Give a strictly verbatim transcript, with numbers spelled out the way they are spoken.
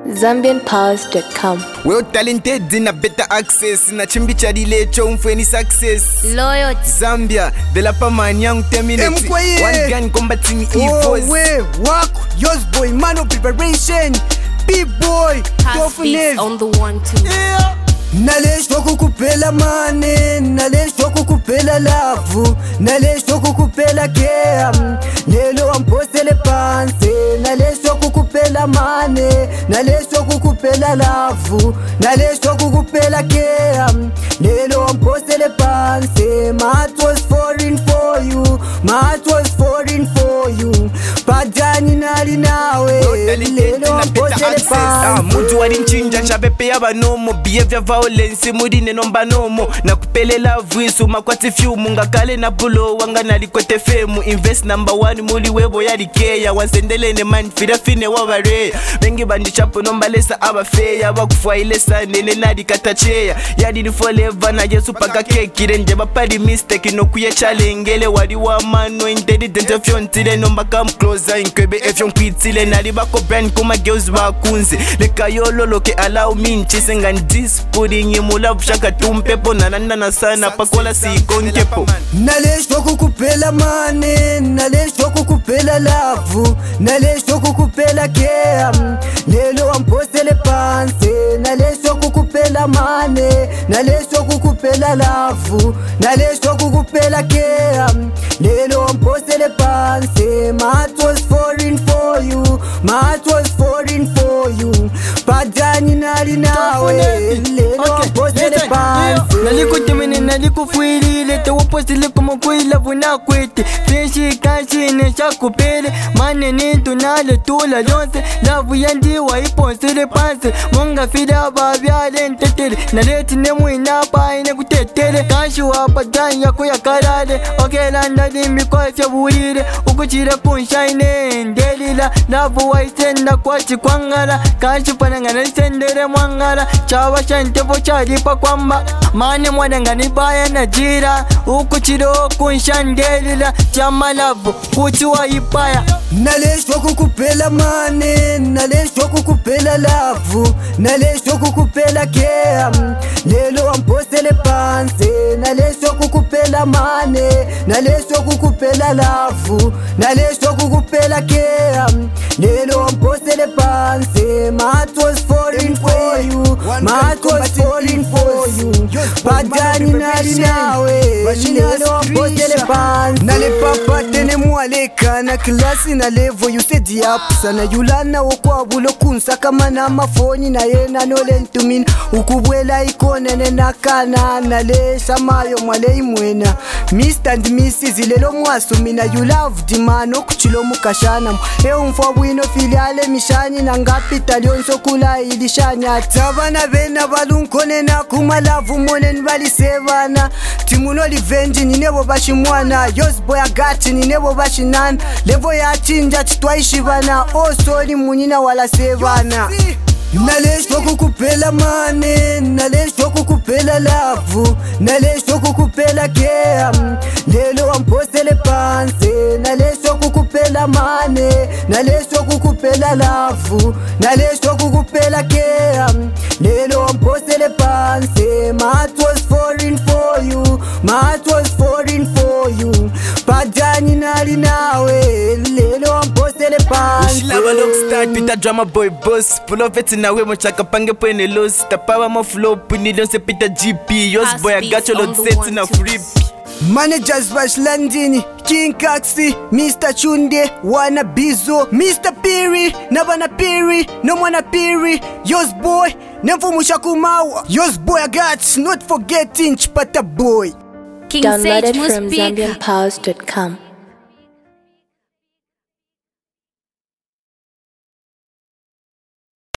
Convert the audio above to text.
zambian powers dot com. Well talented in a better access na chimbicha dilecho umfweni success. Loyalty Zambia de la paman young terminate. One gun combating evils. Oh we work yours boy man of preparation. Big boy Tough on the one two. Yeah. Naleshwa kukupela mane, naleshwa kukupela lavu, naleshwa kukupela kea, lelo ampostele panse, naleshwa kukupela mane, naleshwa kukupela lavu, naleshwa kukupela kea, lelo ampostele panse. My heart was falling for you, my heart was falling for you, padani nali nawe, lelo ampostele panse. Mutu walinchinja chapepe ya banomo, behavior violence mudine nomba nomo, na kupelela vuisu makwati few munga kale na bulo wanga nalikwete femu. Invest number one muli webo ya likeya, wansendele ne man fida fine wabare. Bengi bandi chapo nomba lesa aba feya, wakufwa ilesa nene nadi katacheya. Yadi ni forever na yesu paka keki, renje bapadi mistake no kuye chalengele. Wadi wa mano intelligent of yon tile nomba come closer inkebe if yon kwitile. Nali bako brand kuma girls bakunze, leka yolo loke allow me nchise ngandis pudding yemula vushaka tumpepo nanana sana pakola sikonkepo. Naleshwa kukupela mane, naleshwa kukupela lavu, naleshwa kukupela kea, lelo ampostele panse, naleshwa kukupela mane, naleshwa kukupela lavu, naleshwa kukupela kea, lelo ampostele panse. My heart was falling for you, my heart was falling for you, padani nali nawe, lelo ampostele panse. Nalikutimene nalikufuilile, tewapostele kuma kuila vuna kwete. Fishi kashi nesha kupele, mane nintu nale tula lonse. Lavu yandiwa iponsele panse, munga fida babyale ntetele. Naleti nemu inapa ine kutetele, kashi wapadani ya kuya karale. Okela ndalimi kwa fya burire, ukuchira kunshaine ndelila. Lavu waisenda kwa chikwangala, kashi panangana sendere mwangala. Chawa shantepo chalipa kwamba, mane mwadangani baya na jira, ukuchiro kunshandelila. Chama lavu kuchiwa ipaya. Naleshwa kukupela mane, naleshwa kukupela lavu, naleshwa kukupela kea, lelo ampostele panse. Naleshwa kukupela mane, naleshwa kukupela lavu, naleshwa kukupela kea, lelo ampostele panse. My heart was falling for you, my heart was falling for you, padani nali nawe, lelo ampostele panse. Nale papa tene mualeka na klasi na levo you said yap sana yulana okwabulo kunsa kama na mafoni na yena nole ntumina ukubwela ikone nenakana nale samayo mwale imwena Mister and Missus lelo mwasumina you love dimano kuchilo mukashana e umfwa bwino filiale mishani na ngapi talionso kula ilishanya tabana bena balunkone na kumalavu monen balisevana timuno livenji ninebo bashimwana yos boy agati ninebo bashinana levo ya chinja chitwaishibana osoli munina wala sevana. Naleshwa kukupela mane, naleshwa kukupela lavu, naleshwa kukupela kea, lelo ampostele panse. Naleshwa kukupela mane, naleshwa kukupela lavu, naleshwa kukupela kea, lelo ampostele panse. My heart was falling for you, my heart was falling for you, padani nali nawe, lelo ampostele panse. Lava look start with a drama boy boss. Pull off it na we mochaka pange pwene los. Tapawa mo flow puni donse pita G P. Yos boy I got your load set na free. Managers bash Landini, King Kaxi, Mister Chunde, Wana Bizo, Mister Piri, Nabana Piri, no Mwana Piri, Yos boy, Nevo Mushakumawa, Yos boy I got, not forgetting Chipata boy. Downloaded from zambian powers dot com.